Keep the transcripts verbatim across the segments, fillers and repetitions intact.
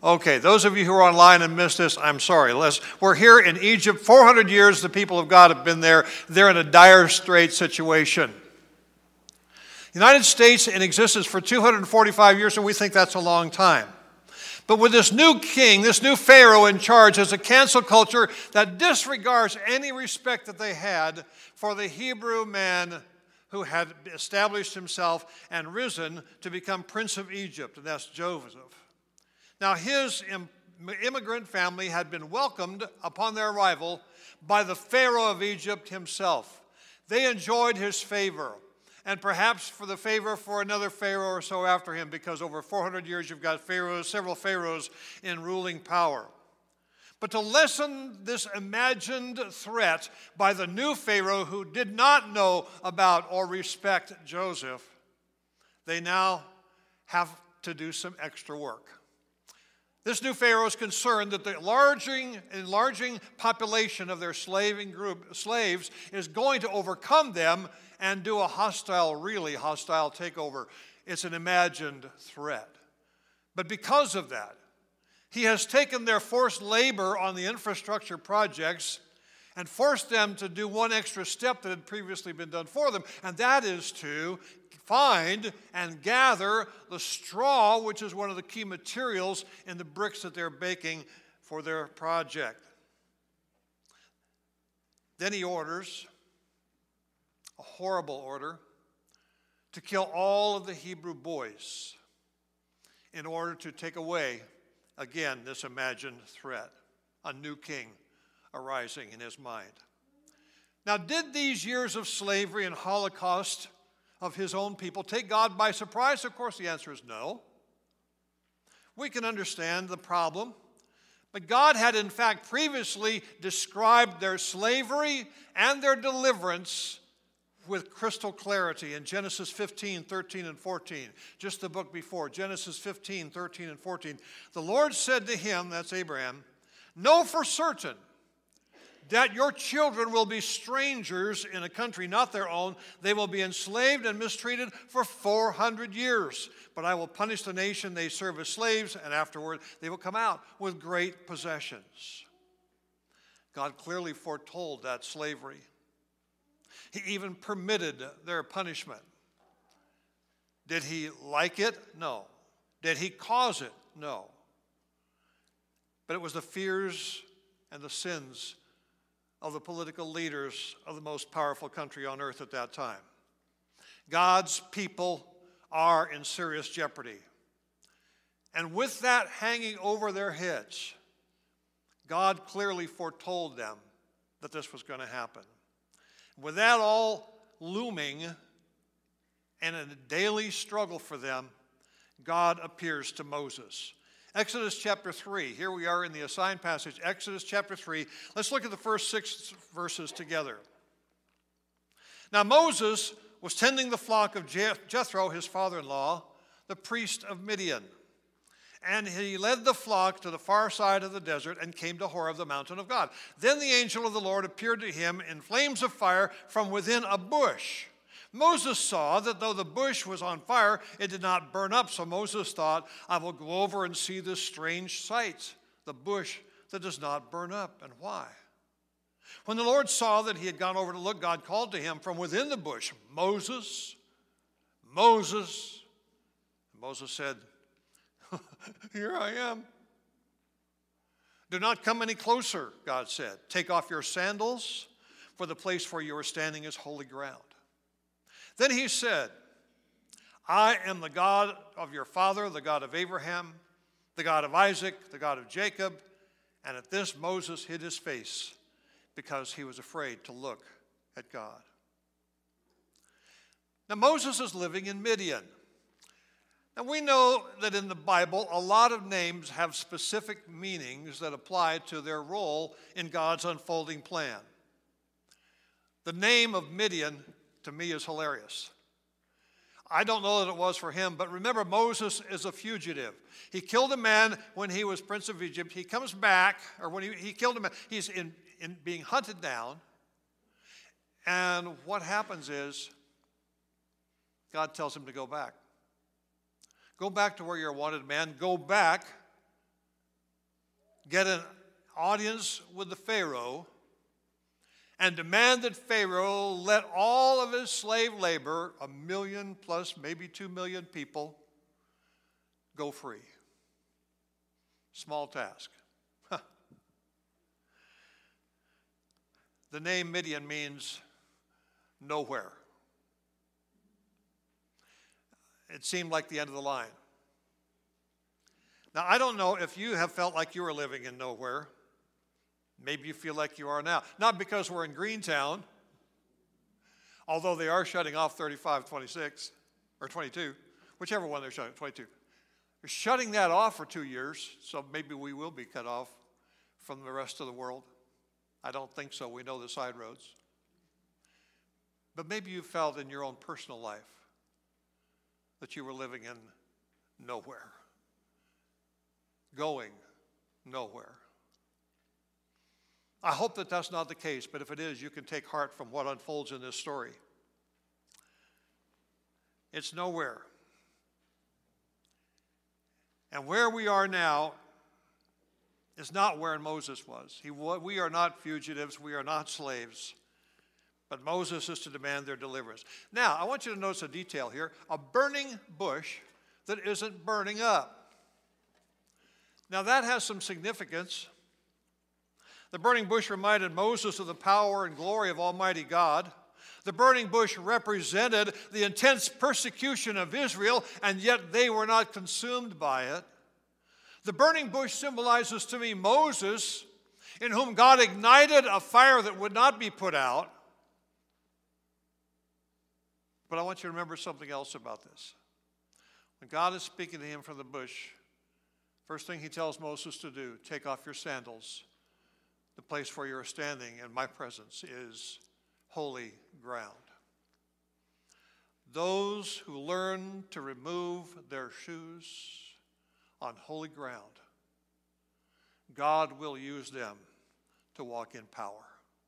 Okay, those of you who are online and missed this, I'm sorry. Let's, we're here in Egypt. four hundred years the people of God have been there. They're in a dire strait situation. The United States in existence for two hundred forty-five years, and we think that's a long time. But with this new king, this new Pharaoh in charge, there's a cancel culture that disregards any respect that they had for the Hebrew man who had established himself and risen to become Prince of Egypt, and that's Joseph. Now, his immigrant family had been welcomed upon their arrival by the Pharaoh of Egypt himself. They enjoyed his favor, and perhaps for the favor for another Pharaoh or so after him, because over four hundred years you've got pharaohs, several pharaohs in ruling power. But to lessen this imagined threat by the new Pharaoh who did not know about or respect Joseph, they now have to do some extra work. This new Pharaoh is concerned that the enlarging, enlarging population of their slaving group, slaves is going to overcome them and do a hostile, really hostile takeover. It's an imagined threat. But because of that, he has taken their forced labor on the infrastructure projects and forced them to do one extra step that had previously been done for them, and that is to find and gather the straw, which is one of the key materials in the bricks that they're baking for their project. Then he orders, a horrible order, to kill all of the Hebrew boys in order to take away, again, this imagined threat, a new king arising in his mind. Now, did these years of slavery and Holocaust of his own people take God by surprise? Of course, the answer is no. We can understand the problem, but God had in fact previously described their slavery and their deliverance with crystal clarity in Genesis fifteen, thirteen, and fourteen. Just the book before, Genesis fifteen, thirteen, and fourteen. The Lord said to him, that's Abraham, "Know for certain that your children will be strangers in a country not their own. They will be enslaved and mistreated for four hundred years. But I will punish the nation they serve as slaves, and afterward they will come out with great possessions." God clearly foretold that slavery. He even permitted their punishment. Did he like it? No. Did he cause it? No. But it was the fears and the sins of the political leaders of the most powerful country on earth at that time. God's people are in serious jeopardy. And with that hanging over their heads, God clearly foretold them that this was going to happen. With that all looming and a daily struggle for them, God appears to Moses. Exodus chapter three, here we are in the assigned passage, Exodus chapter three. Let's look at the first six verses together. Now Moses was tending the flock of Jethro, his father-in-law, the priest of Midian. And he led the flock to the far side of the desert and came to Horeb, the mountain of God. Then the angel of the Lord appeared to him in flames of fire from within a bush. Moses saw that though the bush was on fire, it did not burn up. So Moses thought, I will go over and see this strange sight, the bush that does not burn up. And why? When the Lord saw that he had gone over to look, God called to him from within the bush, Moses, Moses. And Moses said, here I am. Do not come any closer, God said. Take off your sandals, for the place where you are standing is holy ground. Then he said, I am the God of your father, the God of Abraham, the God of Isaac, the God of Jacob. And at this Moses hid his face because he was afraid to look at God. Now Moses is living in Midian. Now we know that in the Bible, a lot of names have specific meanings that apply to their role in God's unfolding plan. The name of Midian, to me, is hilarious. I don't know that it was for him, but remember, Moses is a fugitive. He killed a man when he was Prince of Egypt. He comes back, or when he, he killed a man, he's in, in being hunted down. And what happens is, God tells him to go back. Go back to where you're a wanted man. Go back get an audience with the Pharaoh and demand that Pharaoh let all of his slave labor, a million plus maybe two million people, go free. Small task. The name Midian means nowhere. It seemed like the end of the line. Now, I don't know if you have felt like you were living in nowhere. Maybe you feel like you are now. Not because we're in Greentown, although they are shutting off thirty-five twenty-six, or twenty-two, whichever one they're shutting, twenty-two. They're shutting that off for two years, so maybe we will be cut off from the rest of the world. I don't think so. We know the side roads. But maybe you felt in your own personal life that you were living in nowhere, going nowhere. I hope that that's not the case, but if it is, you can take heart from what unfolds in this story. It's nowhere. And where we are now is not where Moses was. He, we are not fugitives. We are not slaves. But Moses is to demand their deliverance. Now, I want you to notice a detail here. A burning bush that isn't burning up. Now, that has some significance. The burning bush reminded Moses of the power and glory of Almighty God. The burning bush represented the intense persecution of Israel, and yet they were not consumed by it. The burning bush symbolizes to me Moses, in whom God ignited a fire that would not be put out. But I want you to remember something else about this. When God is speaking to him from the bush, first thing he tells Moses to do, take off your sandals. The place where you're standing in my presence is holy ground. Those who learn to remove their shoes on holy ground, God will use them to walk in power.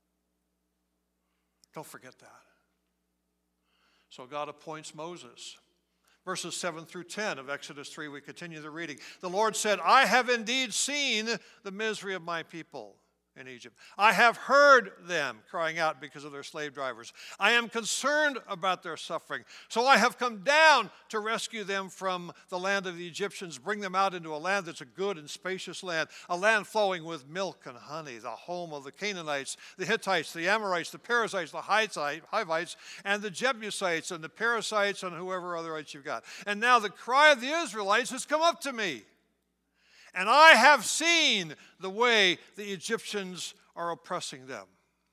Don't forget that. So God appoints Moses. Verses seven through ten of Exodus three, we continue the reading. The Lord said, I have indeed seen the misery of my people in Egypt. I have heard them crying out because of their slave drivers. I am concerned about their suffering. So I have come down to rescue them from the land of the Egyptians, bring them out into a land that's a good and spacious land, a land flowing with milk and honey, the home of the Canaanites, the Hittites, the Amorites, the Perizzites, the Hivites, and the Jebusites, and the Perizzites, and whoever otherites you've got. And now the cry of the Israelites has come up to me. And I have seen the way the Egyptians are oppressing them.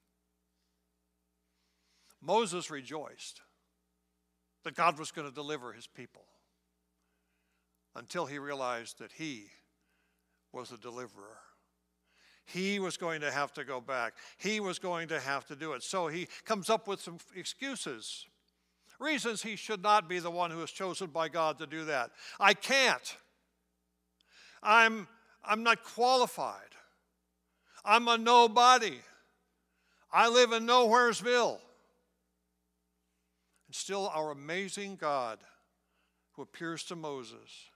Moses rejoiced that God was going to deliver his people until he realized that he was the deliverer. He was going to have to go back. He was going to have to do it. So he comes up with some excuses, reasons he should not be the one who is chosen by God to do that. I can't. I'm, I'm not qualified. I'm a nobody. I live in Nowheresville. And still our amazing God, who appears to Moses,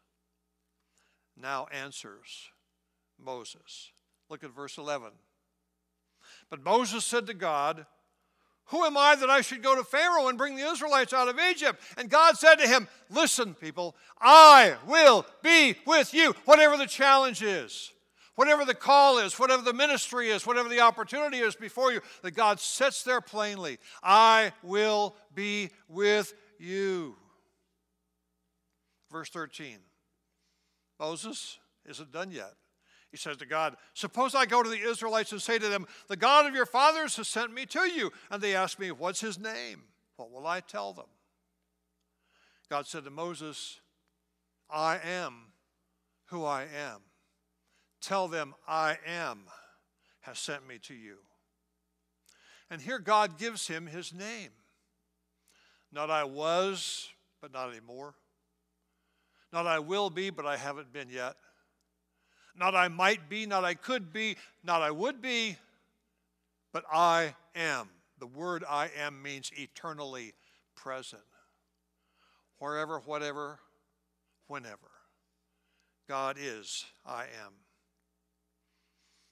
now answers Moses. Look at verse eleven. But Moses said to God, who am I that I should go to Pharaoh and bring the Israelites out of Egypt? And God said to him, listen, people, I will be with you, whatever the challenge is, whatever the call is, whatever the ministry is, whatever the opportunity is before you, that God sets there plainly, I will be with you. Verse thirteen, Moses isn't done yet. He says to God, suppose I go to the Israelites and say to them, the God of your fathers has sent me to you. And they ask me, what's his name? What will I tell them? God said to Moses, I am who I am. Tell them I am has sent me to you. And here God gives him his name. Not I was, but not anymore. Not I will be, but I haven't been yet. Not I might be, not I could be, not I would be, but I am. The word I am means eternally present. Wherever, whatever, whenever. God is I am.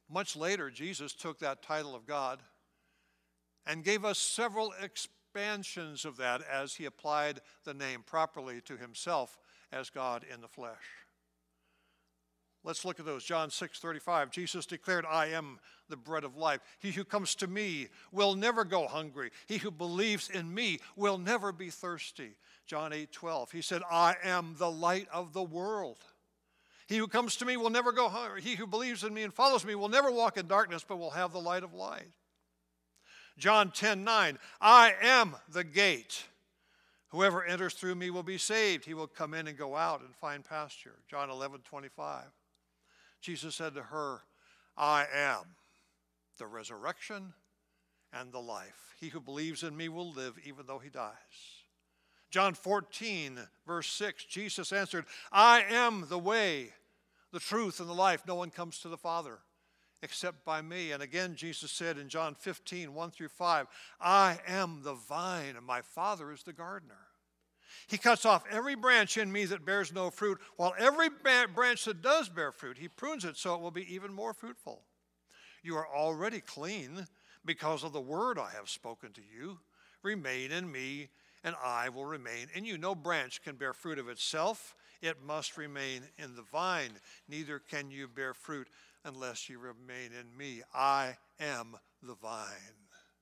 Much later, Jesus took that title of God and gave us several expansions of that as he applied the name properly to himself as God in the flesh. Let's look at those. John six thirty-five, Jesus declared, I am the bread of life. He who comes to me will never go hungry. He who believes in me will never be thirsty. John eight twelve, he said, I am the light of the world. He who comes to me will never go hungry. He who believes in me and follows me will never walk in darkness, but will have the light of light. John ten nine, I am the gate. Whoever enters through me will be saved. He will come in and go out and find pasture. John eleven twenty-five. Jesus said to her, I am the resurrection and the life. He who believes in me will live even though he dies. John fourteen, verse six, Jesus answered, I am the way, the truth, and the life. No one comes to the Father except by me. And again, Jesus said in John fifteen, one through five, I am the vine, and my Father is the gardener. He cuts off every branch in me that bears no fruit, while every branch that does bear fruit, he prunes it so it will be even more fruitful. You are already clean because of the word I have spoken to you. Remain in me, and I will remain in you. No branch can bear fruit of itself. It must remain in the vine. Neither can you bear fruit unless you remain in me. I am the vine.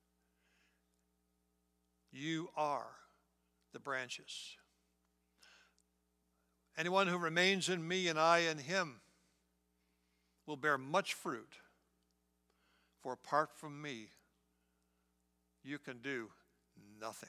You are the branches. Anyone who remains in me and I in him will bear much fruit. For apart from me, you can do nothing.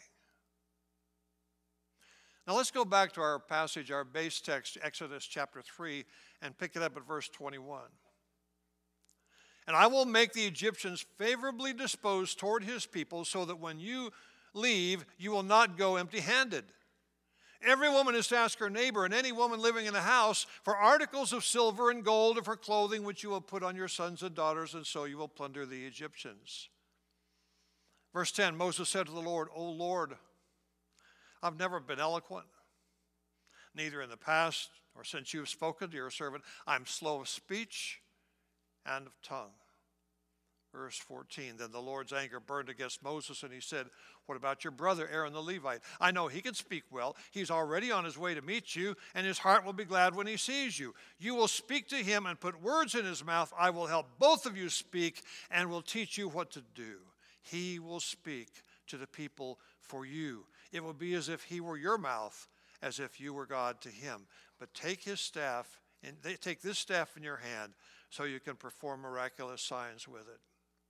Now let's go back to our passage, our base text, Exodus chapter three, and pick it up at verse twenty-one. And I will make the Egyptians favorably disposed toward his people, so that when you leave, you will not go empty-handed. Every woman is to ask her neighbor, and any woman living in a house, for articles of silver and gold, and for clothing which you will put on your sons and daughters, and so you will plunder the Egyptians. Verse ten, Moses said to the Lord, O Lord, I've never been eloquent, neither in the past or since you have spoken to your servant. I'm slow of speech and of tongue. Verse fourteen, then the Lord's anger burned against Moses, and he said, what about your brother Aaron the Levite? I know he can speak well. He's already on his way to meet you, and his heart will be glad when he sees you. You will speak to him and put words in his mouth. I will help both of you speak and will teach you what to do. He will speak to the people for you. It will be as if he were your mouth, as if you were God to him. But take his staff, and take this staff in your hand, so you can perform miraculous signs with it.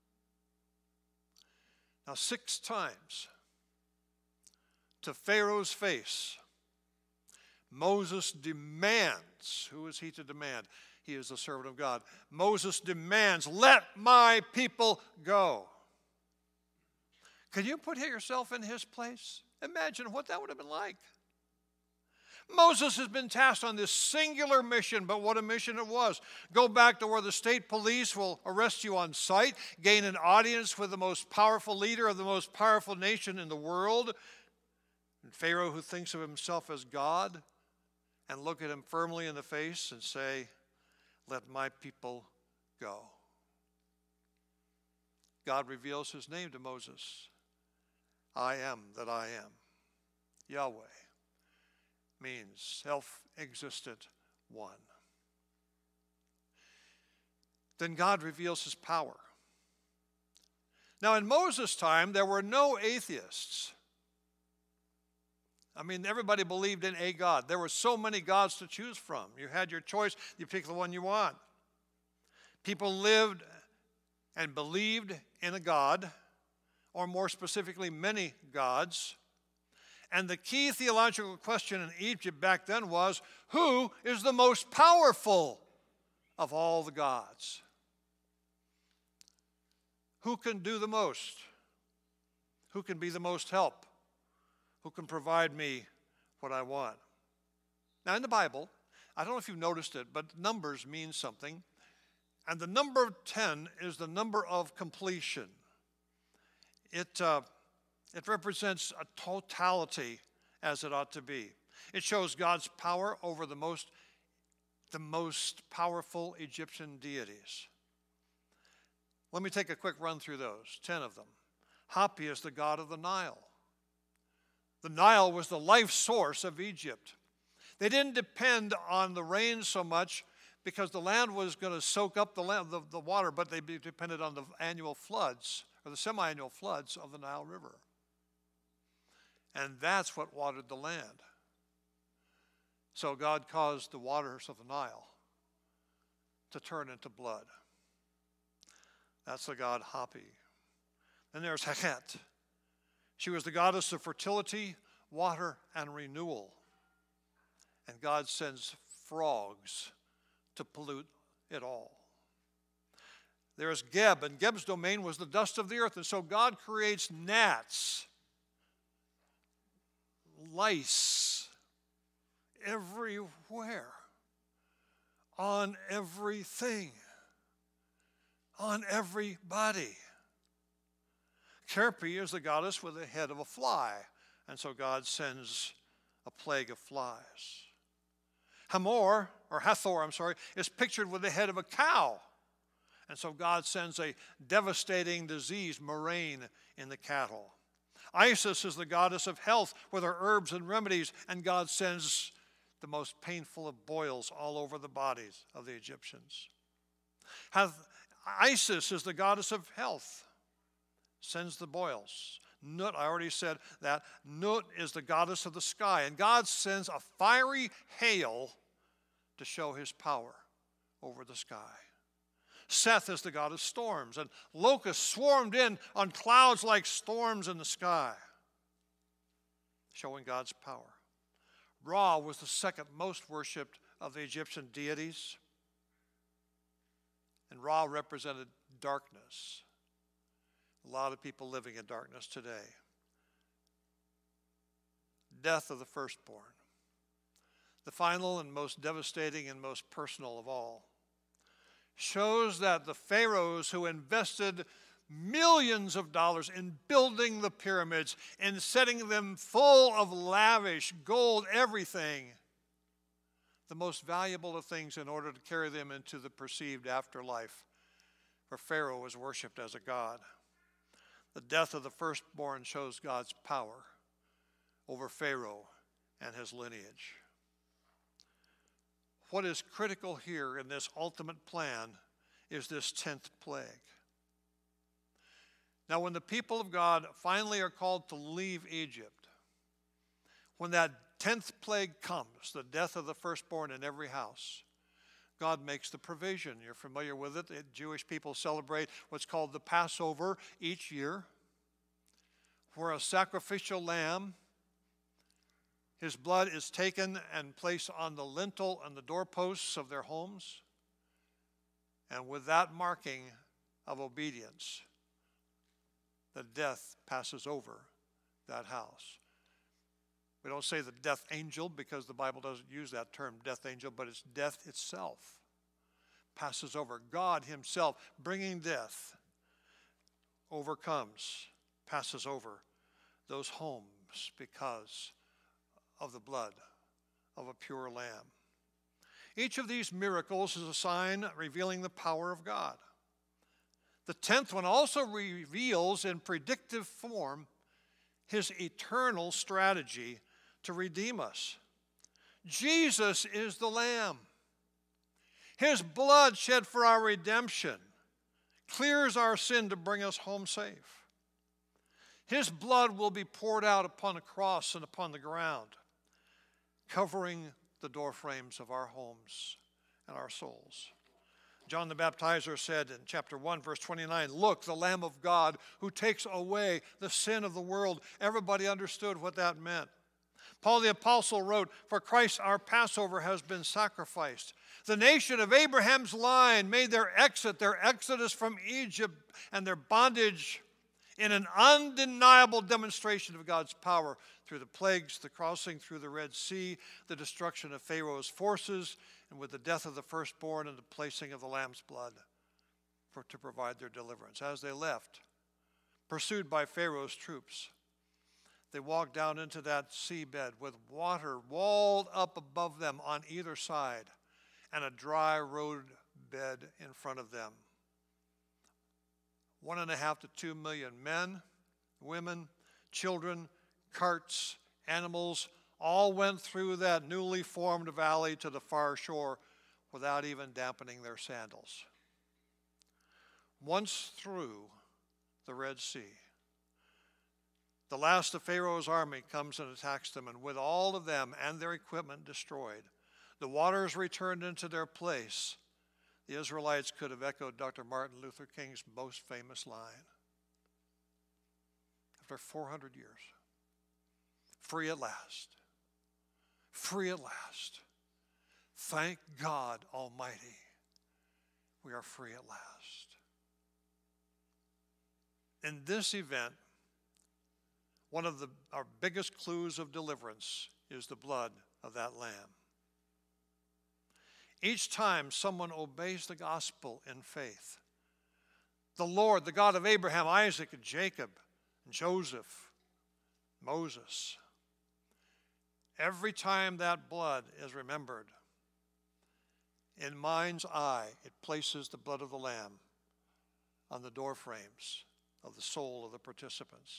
Now, six times, to Pharaoh's face, Moses demands, who is he to demand? He is the servant of God. Moses demands, let my people go. Can you put yourself in his place? Imagine what that would have been like. Moses has been tasked on this singular mission, but what a mission it was. Go back to where the state police will arrest you on sight, gain an audience with the most powerful leader of the most powerful nation in the world, and Pharaoh, who thinks of himself as God, and look at him firmly in the face and say, let my people go. God reveals his name to Moses. I am that I am. Yahweh means self-existent one. Then God reveals his power. Now, in Moses' time, there were no atheists. I mean, everybody believed in a God. There were so many gods to choose from. You had your choice. You pick the one you want. People lived and believed in a God, or more specifically, many gods. And the key theological question in Egypt back then was, who is the most powerful of all the gods? Who can do the most? Who can be the most help? Who can provide me what I want? Now in the Bible, I don't know if you've noticed it, but numbers mean something. And the number ten is the number of completion. It, uh, it represents a totality as it ought to be. It shows God's power over the most, the most powerful Egyptian deities. Let me take a quick run through those, ten of them. Hapi is the god of the Nile. The Nile was the life source of Egypt. They didn't depend on the rain so much because the land was going to soak up the, land, the, the water, but they depended on the annual floods or the semi-annual floods of the Nile River. And that's what watered the land. So God caused the waters of the Nile to turn into blood. That's the god Hapi. Then there's Heket. She was the goddess of fertility, water, and renewal. And God sends frogs to pollute it all. There's Geb, and Geb's domain was the dust of the earth. And so God creates gnats, lice, everywhere, on everything, on everybody. Kerpi is the goddess with the head of a fly, and so God sends a plague of flies. Hamor, or Hathor, I'm sorry, is pictured with the head of a cow, and so God sends a devastating disease, murrain, in the cattle. Isis is the goddess of health with her herbs and remedies, and God sends the most painful of boils all over the bodies of the Egyptians. Hath, Isis is the goddess of health, sends the boils. Nut, I already said that. Nut is the goddess of the sky, and God sends a fiery hail to show his power over the sky. Seth is the god of storms, and locusts swarmed in on clouds like storms in the sky, showing God's power. Ra was the second most worshipped of the Egyptian deities, and Ra represented darkness. A lot of people living in darkness today. Death of the firstborn. The final and most devastating and most personal of all. Shows that the pharaohs who invested millions of dollars in building the pyramids and setting them full of lavish gold, everything, the most valuable of things in order to carry them into the perceived afterlife, for Pharaoh was worshipped as a god. The death of the firstborn shows God's power over Pharaoh and his lineage. What is critical here in this ultimate plan is this tenth plague. Now, when the people of God finally are called to leave Egypt, when that tenth plague comes, the death of the firstborn in every house, God makes the provision. You're familiar with it. The Jewish people celebrate what's called the Passover each year, where a sacrificial lamb, his blood is taken and placed on the lintel and the doorposts of their homes. And with that marking of obedience, the death passes over that house. We don't say the death angel because the Bible doesn't use that term, death angel, but it's death itself passes over. God himself, bringing death, overcomes, passes over those homes because of the blood of a pure lamb. Each of these miracles is a sign revealing the power of God. The tenth one also reveals in predictive form his eternal strategy to redeem us. Jesus is the Lamb. His blood shed for our redemption clears our sin to bring us home safe. His blood will be poured out upon the cross and upon the ground, covering the doorframes of our homes and our souls. John the Baptizer said in chapter one, verse twenty-nine, "Look, the Lamb of God who takes away the sin of the world." Everybody understood what that meant. Paul the Apostle wrote, "For Christ our Passover has been sacrificed." The nation of Abraham's line made their exit, their exodus from Egypt and their bondage in an undeniable demonstration of God's power through the plagues, the crossing through the Red Sea, the destruction of Pharaoh's forces, and with the death of the firstborn and the placing of the lamb's blood for, to provide their deliverance. As they left, pursued by Pharaoh's troops, they walked down into that seabed with water walled up above them on either side and a dry road bed in front of them. One and a half to two million men, women, children, carts, animals, all went through that newly formed valley to the far shore without even dampening their sandals. Once through the Red Sea, the last of Pharaoh's army comes and attacks them, and with all of them and their equipment destroyed, the waters returned into their place. The Israelites could have echoed Doctor Martin Luther King's most famous line. After four hundred years, free at last, free at last. Thank God Almighty, we are free at last. In this event, one of the, our biggest clues of deliverance is the blood of that lamb. Each time someone obeys the gospel in faith, the Lord, the God of Abraham, Isaac, and Jacob, and Joseph, Moses, every time that blood is remembered, in mind's eye, it places the blood of the Lamb on the door frames of the soul of the participants.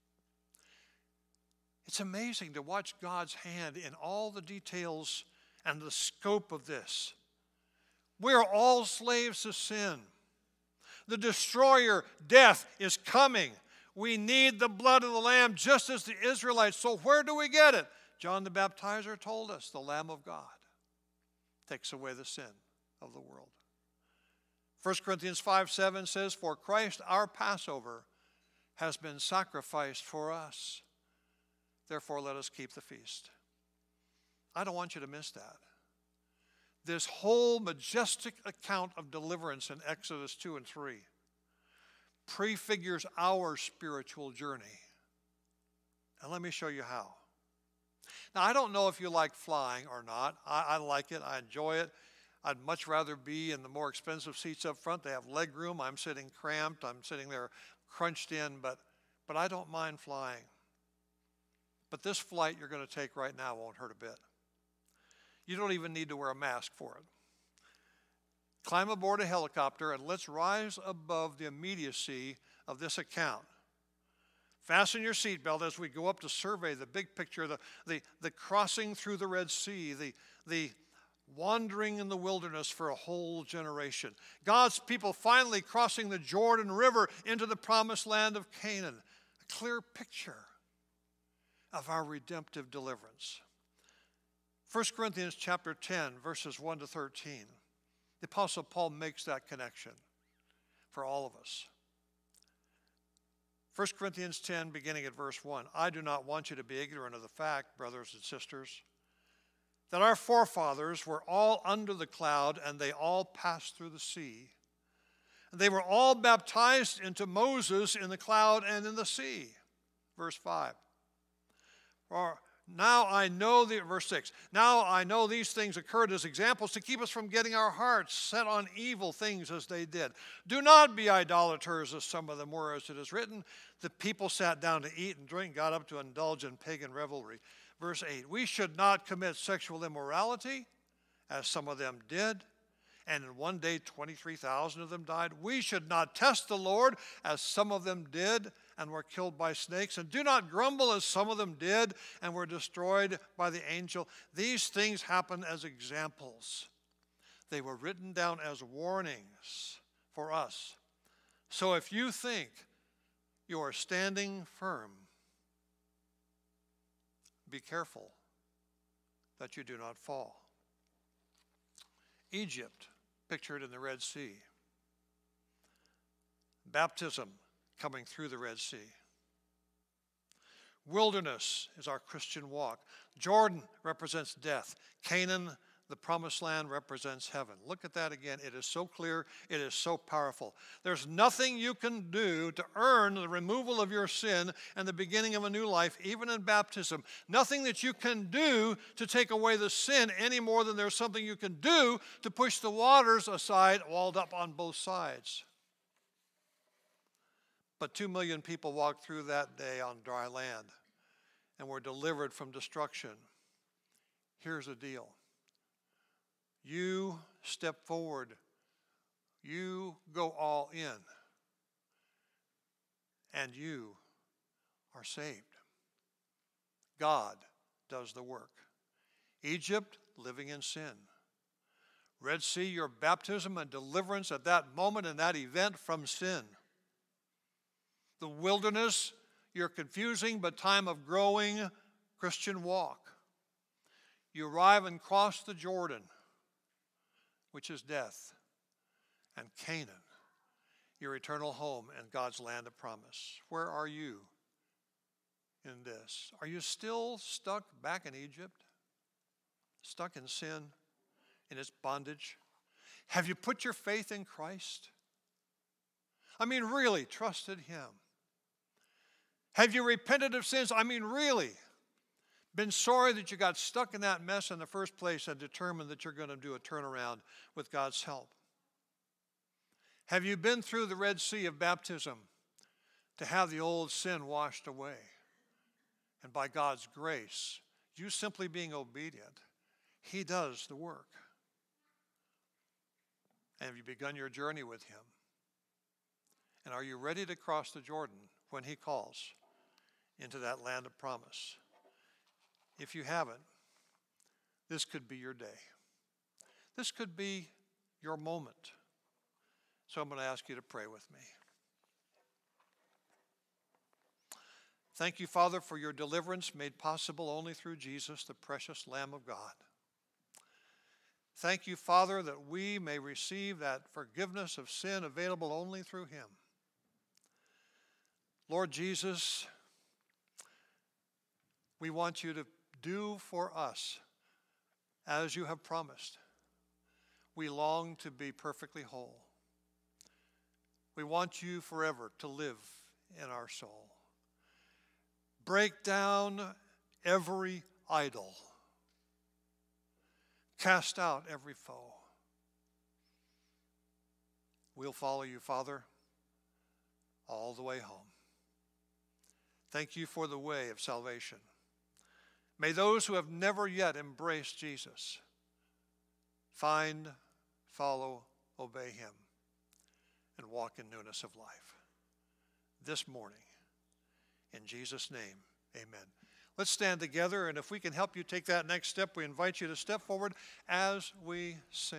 It's amazing to watch God's hand in all the details and the scope of this. We are all slaves to sin. The destroyer, death, is coming. We need the blood of the Lamb just as the Israelites. So where do we get it? John the Baptizer told us, the Lamb of God takes away the sin of the world. First Corinthians five seven says, for Christ our Passover has been sacrificed for us. Therefore let us keep the feast. I don't want you to miss that. This whole majestic account of deliverance in Exodus two and three prefigures our spiritual journey. And let me show you how. Now, I don't know if you like flying or not. I, I like it. I enjoy it. I'd much rather be in the more expensive seats up front. They have leg room. I'm sitting cramped. I'm sitting there crunched in, but, but I don't mind flying. But this flight you're going to take right now won't hurt a bit. You don't even need to wear a mask for it. Climb aboard a helicopter and let's rise above the immediacy of this account. Fasten your seatbelt as we go up to survey the big picture, the, the, the crossing through the Red Sea, the, the wandering in the wilderness for a whole generation. God's people finally crossing the Jordan River into the promised land of Canaan. A clear picture of our redemptive deliverance. First Corinthians chapter ten, verses one to thirteen. The Apostle Paul makes that connection for all of us. First Corinthians ten, beginning at verse one. I do not want you to be ignorant of the fact, brothers and sisters, that our forefathers were all under the cloud and they all passed through the sea. They were all baptized into Moses in the cloud and in the sea. Verse five. For now I know, the, verse six, now I know these things occurred as examples to keep us from getting our hearts set on evil things as they did. Do not be idolaters as some of them were, as it is written. The people sat down to eat and drink, got up to indulge in pagan revelry. Verse eight, we should not commit sexual immorality as some of them did. And in one day twenty-three thousand of them died. We should not test the Lord as some of them did and were killed by snakes. And do not grumble as some of them did and were destroyed by the angel. These things happen as examples. They were written down as warnings for us. So if you think you are standing firm, be careful that you do not fall. Egypt, pictured in the Red Sea. Baptism coming through the Red Sea. Wilderness is our Christian walk. Jordan represents death. Canaan, the promised land, represents heaven. Look at that again. It is so clear. It is so powerful. There's nothing you can do to earn the removal of your sin and the beginning of a new life, even in baptism. Nothing that you can do to take away the sin any more than there's something you can do to push the waters aside, walled up on both sides. But two million people walked through that day on dry land and were delivered from destruction. Here's the deal. You step forward. You go all in. and you are saved. God does the work. Egypt, living in sin. Red Sea, your baptism and deliverance at that moment and that event from sin. The wilderness, your confusing but time of growing Christian walk. You arrive and cross the Jordan, which is death, and Canaan, your eternal home and God's land of promise. Where are you in this? Are you still stuck back in Egypt? Stuck in sin, in its bondage? Have you put your faith in Christ? I mean, really trusted Him? Have you repented of sins? I mean, really been sorry that you got stuck in that mess in the first place and determined that you're going to do a turnaround with God's help? Have you been through the Red Sea of baptism to have the old sin washed away? And by God's grace, you simply being obedient, He does the work. And have you begun your journey with Him? And are you ready to cross the Jordan when He calls into that land of promise? If you haven't, this could be your day. This could be your moment. So I'm going to ask you to pray with me. Thank you, Father, for your deliverance made possible only through Jesus, the precious Lamb of God. Thank you, Father, that we may receive that forgiveness of sin available only through Him. Lord Jesus, we want you to do for us as you have promised. We long to be perfectly whole. We want you forever to live in our soul. Break down every idol. Cast out every foe. We'll follow you, Father, all the way home. Thank you for the way of salvation. May those who have never yet embraced Jesus find, follow, obey Him, and walk in newness of life. This morning, in Jesus' name, amen. Let's stand together, and if we can help you take that next step, we invite you to step forward as we sing.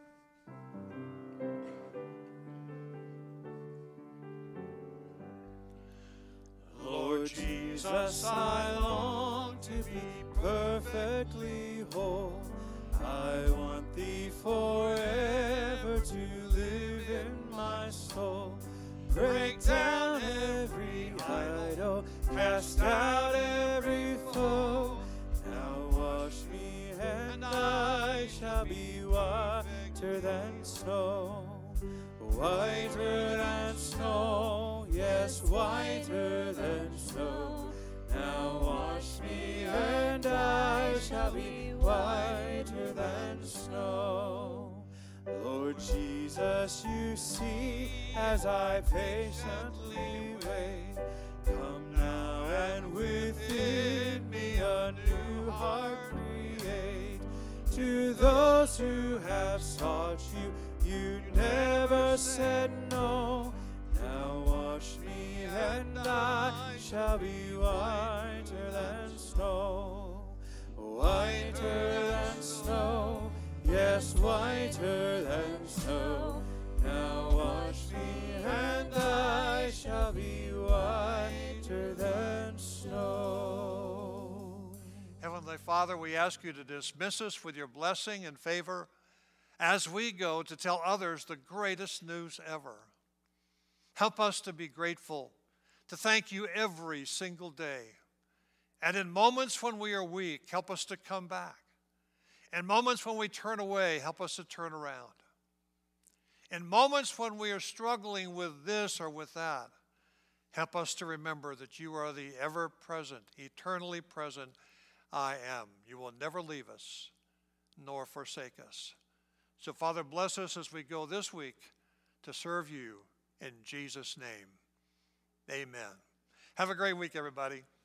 Lord Jesus, I long to be perfectly whole. I want Thee forever to live in my soul. Break down every idol, cast out every foe. Now wash me and I shall be whiter than snow. Whiter than snow, yes, whiter than snow. Now wash me and I shall be whiter than snow. Lord Jesus, you see as I patiently wait. Come now and within me a new heart create. To those who have sought you, you never said no. Now wash me and I shall be whiter than snow. Whiter than snow, yes, whiter than snow. Now wash me and I shall be whiter than snow. Heavenly Father, we ask you to dismiss us with your blessing and favor as we go to tell others the greatest news ever. Help us to be grateful, to thank you every single day. And in moments when we are weak, help us to come back. In moments when we turn away, help us to turn around. In moments when we are struggling with this or with that, help us to remember that you are the ever-present, eternally present I am. You will never leave us nor forsake us. So, Father, bless us as we go this week to serve you in Jesus' name. Amen. Have a great week, everybody.